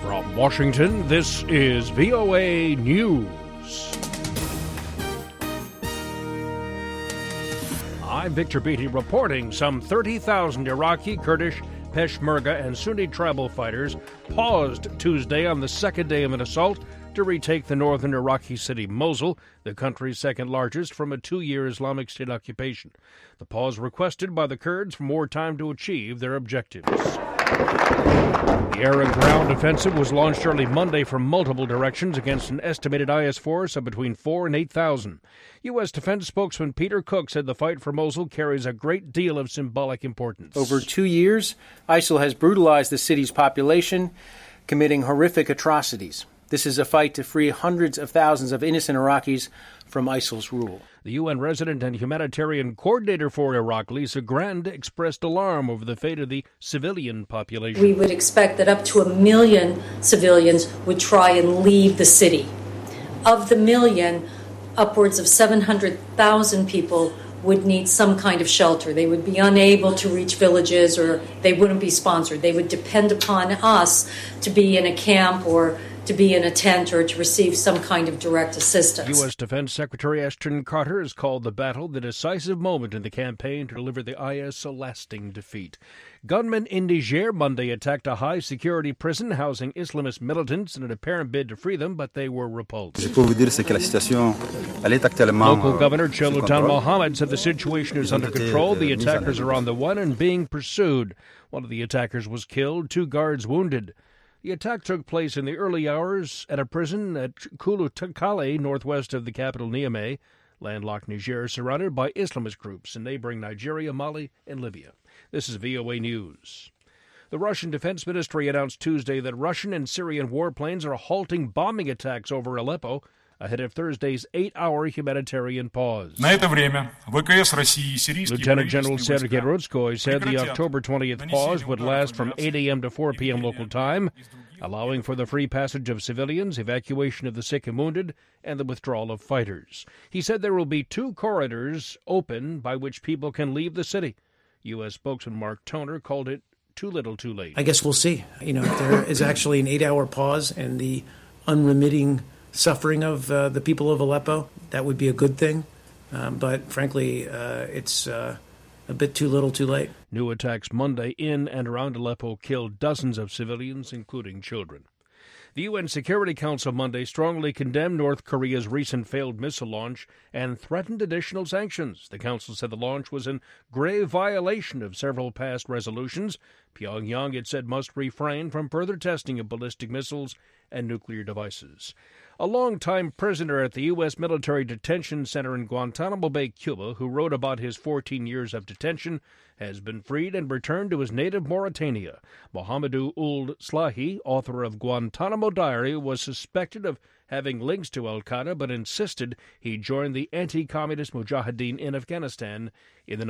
From Washington, this is VOA News. I'm Victor Beatty reporting some 30,000 Iraqi, Kurdish, Peshmerga, and Sunni tribal fighters paused Tuesday on the second day of an assault to retake the northern Iraqi city Mosul, the country's second largest, from a 2-year Islamic State occupation. The pause requested by the Kurds for more time to achieve their objectives. The air and ground offensive was launched early Monday from multiple directions against an estimated IS force of between 4,000 and 8,000. U.S. Defense spokesman Peter Cook said the fight for Mosul carries a great deal of symbolic importance. Over 2 years, ISIL has brutalized the city's population, committing horrific atrocities. This is a fight to free hundreds of thousands of innocent Iraqis from ISIL's rule. The UN resident and humanitarian coordinator for Iraq, Lisa Grand, expressed alarm over the fate of the civilian population. We would expect that up to 1 million civilians would try and leave the city. Of the million, upwards of 700,000 people would need some kind of shelter. They would be unable to reach villages, or they wouldn't be sponsored. They would depend upon us to be in a camp or to be in a tent or to receive some kind of direct assistance. U.S. Defense Secretary Ashton Carter has called the battle the decisive moment in the campaign to deliver the IS a lasting defeat. Gunmen in Niger Monday attacked a high-security prison housing Islamist militants in an apparent bid to free them, but they were repulsed. Local Governor Cheloutan Mohammed said the situation is under control. The attackers are on the run and being pursued. One of the attackers was killed, 2 guards wounded. The attack took place in the early hours at a prison at Kouloutakale, northwest of the capital Niamey. Landlocked Niger surrounded by Islamist groups in neighboring Nigeria, Mali, and Libya. This is VOA News. The Russian Defense Ministry announced Tuesday that Russian and Syrian warplanes are halting bombing attacks over Aleppo ahead of Thursday's 8-hour humanitarian pause. Lieutenant General Sergei Rudskoy said the October 20th pause would last from 8 a.m. to 4 p.m. local time, allowing for the free passage of civilians, evacuation of the sick and wounded, and the withdrawal of fighters. He said there will be 2 corridors open by which people can leave the city. U.S. spokesman Mark Toner called it too little too late. I guess we'll see. If there is actually an 8-hour pause and the unremitting suffering of the people of Aleppo, that would be a good thing. But frankly, it's a bit too little too late. New attacks Monday in and around Aleppo killed dozens of civilians, including children. The UN Security Council Monday strongly condemned North Korea's recent failed missile launch and threatened additional sanctions. The Council said the launch was in grave violation of several past resolutions. Pyongyang, it said, must refrain from further testing of ballistic missiles and nuclear devices. A longtime prisoner at the U.S. military detention center in Guantanamo Bay, Cuba, who wrote about his 14 years of detention, has been freed and returned to his native Mauritania. Mohamedou Ould Slahi, author of Guantanamo Diary, was suspected of having links to al-Qaeda, but insisted he joined the anti-communist Mujahideen in Afghanistan in the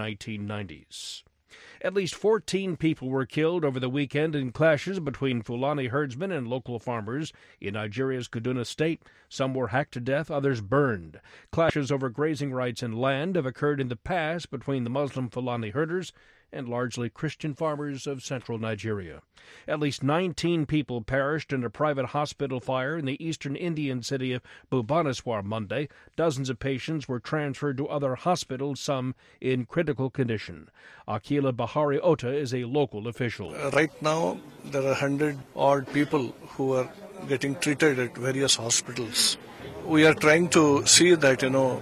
1990s. At least 14 people were killed over the weekend in clashes between Fulani herdsmen and local farmers in Nigeria's Kaduna state. Some were hacked to death, others burned. Clashes over grazing rights and land have occurred in the past between the Muslim Fulani herders and largely Christian farmers of central Nigeria. At least 19 people perished in a private hospital fire in the eastern Indian city of Bhubaneswar Monday. Dozens of patients were transferred to other hospitals, some in critical condition. Akila Bahari Ota is a local official. Right now, there are 100-odd people who are getting treated at various hospitals. We are trying to see that,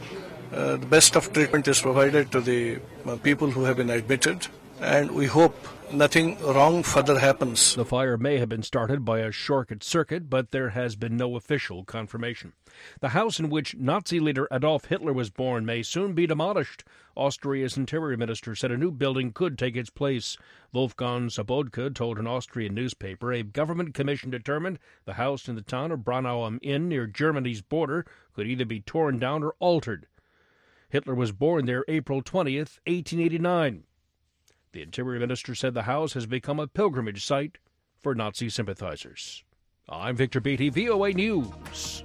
the best of treatment is provided to the people who have been admitted, and we hope nothing wrong further happens. The fire may have been started by a short circuit, but there has been no official confirmation. The house in which Nazi leader Adolf Hitler was born may soon be demolished. Austria's interior minister said a new building could take its place. Wolfgang Sobotka told an Austrian newspaper a government commission determined the house in the town of Braunau am Inn near Germany's border could either be torn down or altered. Hitler was born there April 20th, 1889. The Interior Minister said the house has become a pilgrimage site for Nazi sympathizers. I'm Victor Beatty, VOA News.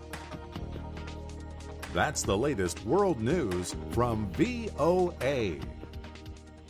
That's the latest world news from VOA.